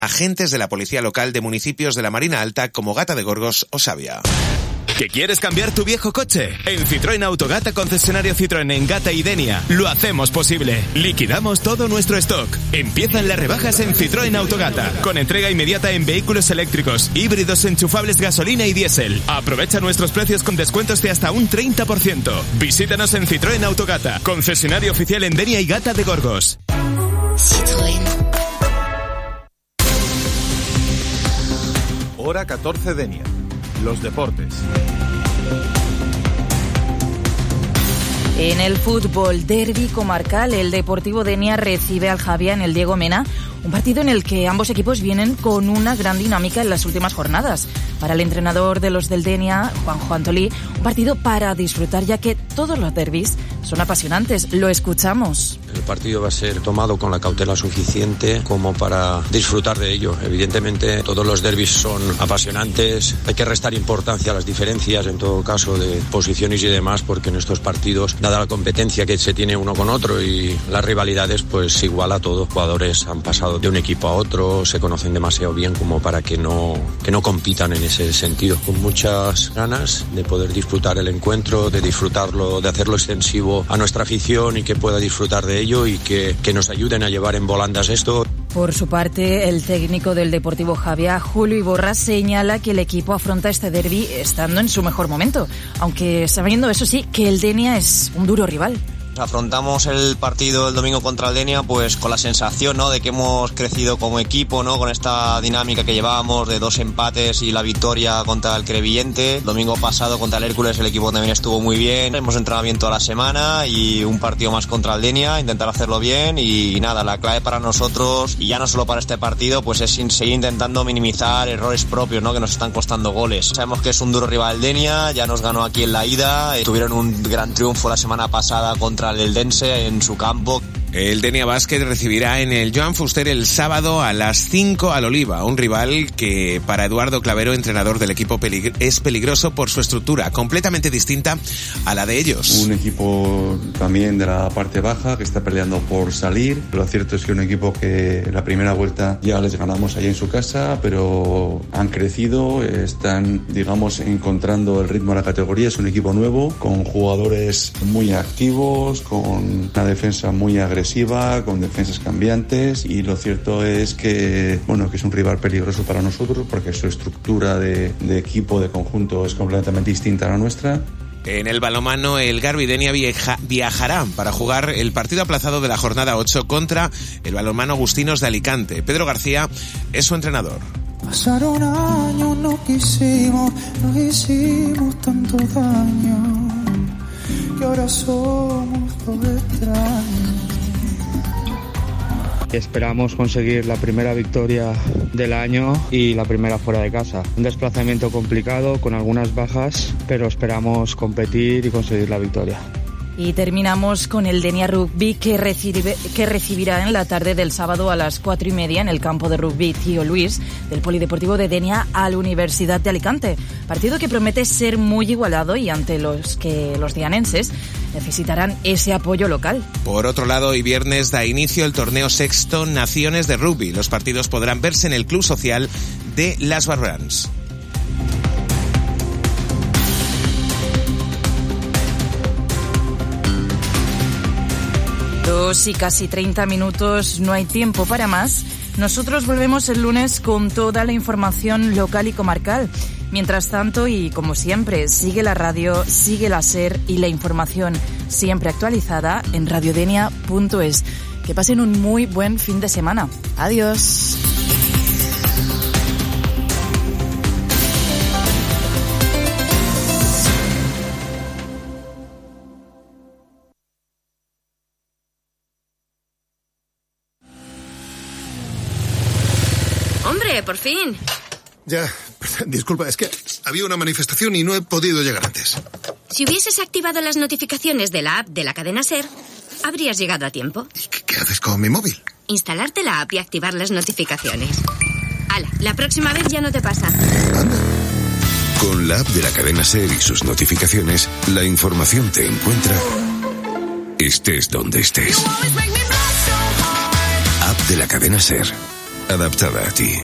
agentes de la policía local de municipios de la Marina Alta como Gata de Gorgos o Savia. ¿Que quieres cambiar tu viejo coche? En Citroën Autogata, concesionario Citroën en Gata y Denia, lo hacemos posible. Liquidamos todo nuestro stock. Empiezan las rebajas en Citroën Autogata, con entrega inmediata en vehículos eléctricos, híbridos enchufables gasolina y diésel. Aprovecha nuestros precios con descuentos de hasta un 30%. Visítanos en Citroën Autogata, concesionario oficial en Denia y Gata de Gorgos. Citroën. Hora 14 Denia. Los deportes. En el fútbol, derbi comarcal, el Deportivo Denia recibe al Javia en el Diego Mena, un partido en el que ambos equipos vienen con una gran dinámica en las últimas jornadas. Para el entrenador de los del Denia, Juanjo Antolí, un partido para disfrutar, ya que todos los derbis son apasionantes. Lo escuchamos. El partido va a ser tomado con la cautela suficiente como para disfrutar de ello. Evidentemente, todos los derbis son apasionantes. Hay que restar importancia a las diferencias, en todo caso, de posiciones y demás, porque en estos partidos, dada la competencia que se tiene uno con otro y las rivalidades, pues iguala todo. Jugadores han pasado de un equipo a otro, se conocen demasiado bien como para que no compitan en ese sentido. Con muchas ganas de poder disfrutar el encuentro, de disfrutarlo, de hacerlo extensivo a nuestra afición y que pueda disfrutar de ello y que nos ayuden a llevar en volandas esto. Por su parte, el técnico del Deportivo Javia, Julio Iborra, señala que el equipo afronta este derbi estando en su mejor momento, aunque sabiendo, eso sí, que el Denia es un duro rival. Afrontamos el partido el domingo contra el Denia pues con la sensación, ¿no?, de que hemos crecido como equipo, ¿no?, con esta dinámica que llevábamos de 2 empates y la victoria contra el Crevillente. El domingo pasado contra el Hércules el equipo también estuvo muy bien. Hemos entrenado bien toda la semana y un partido más contra el Denia, intentar hacerlo bien y nada, la clave para nosotros, y ya no solo para este partido, pues es seguir intentando minimizar errores propios, ¿no?, que nos están costando goles. Sabemos que es un duro rival el Denia, ya nos ganó aquí en la ida, tuvieron un gran triunfo la semana pasada contra el Eldense en su campo. El Denia Basket recibirá en el Joan Fuster el sábado a las 5 al Oliva, un rival que para Eduardo Clavero, entrenador del equipo, es peligroso por su estructura, completamente distinta a la de ellos. Un equipo también de la parte baja que está peleando por salir. Lo cierto es que un equipo que la primera vuelta ya les ganamos allá en su casa, pero han crecido, están, digamos, encontrando el ritmo de la categoría. Es un equipo nuevo, con jugadores muy activos, con una defensa muy agresiva, con defensas cambiantes, y lo cierto es que, bueno, que es un rival peligroso para nosotros porque su estructura de equipo, de conjunto, es completamente distinta a la nuestra. En el balonmano, el Garbi Denia viajará para jugar el partido aplazado de la jornada 8 contra el balonmano Agustinos de Alicante. Pedro García es su entrenador. Pasaron años, no hicimos tanto daño, que ahora somos dos extraños. Esperamos conseguir la primera victoria del año y la primera fuera de casa. Un desplazamiento complicado, con algunas bajas, pero esperamos competir y conseguir la victoria. Y terminamos con el Denia Rugby que recibirá en la tarde del sábado a las 4:30 en el campo de rugby Tío Luis del Polideportivo de Denia a la Universidad de Alicante. Partido que promete ser muy igualado y ante los que los dianenses necesitarán ese apoyo local. Por otro lado, hoy viernes da inicio el torneo sexto Naciones de Rugby. Los partidos podrán verse en el Club Social de Las Barberans. Y casi 30 minutos, no hay tiempo para más. Nosotros volvemos el lunes con toda la información local y comarcal. Mientras tanto, y como siempre, sigue la radio, sigue la SER y la información siempre actualizada en radiodenia.es. Que pasen un muy buen fin de semana. Adiós. Por fin. Ya, disculpa, es que había una manifestación y no he podido llegar antes. Si hubieses activado las notificaciones de la app de la cadena SER, habrías llegado a tiempo. ¿Y qué haces con mi móvil? Instalarte la app y activar las notificaciones. ¡Hala! La próxima vez ya no te pasa. Anda. Con la app de la cadena SER y sus notificaciones, la información te encuentra estés donde estés. App de la cadena SER. adaptada a ti.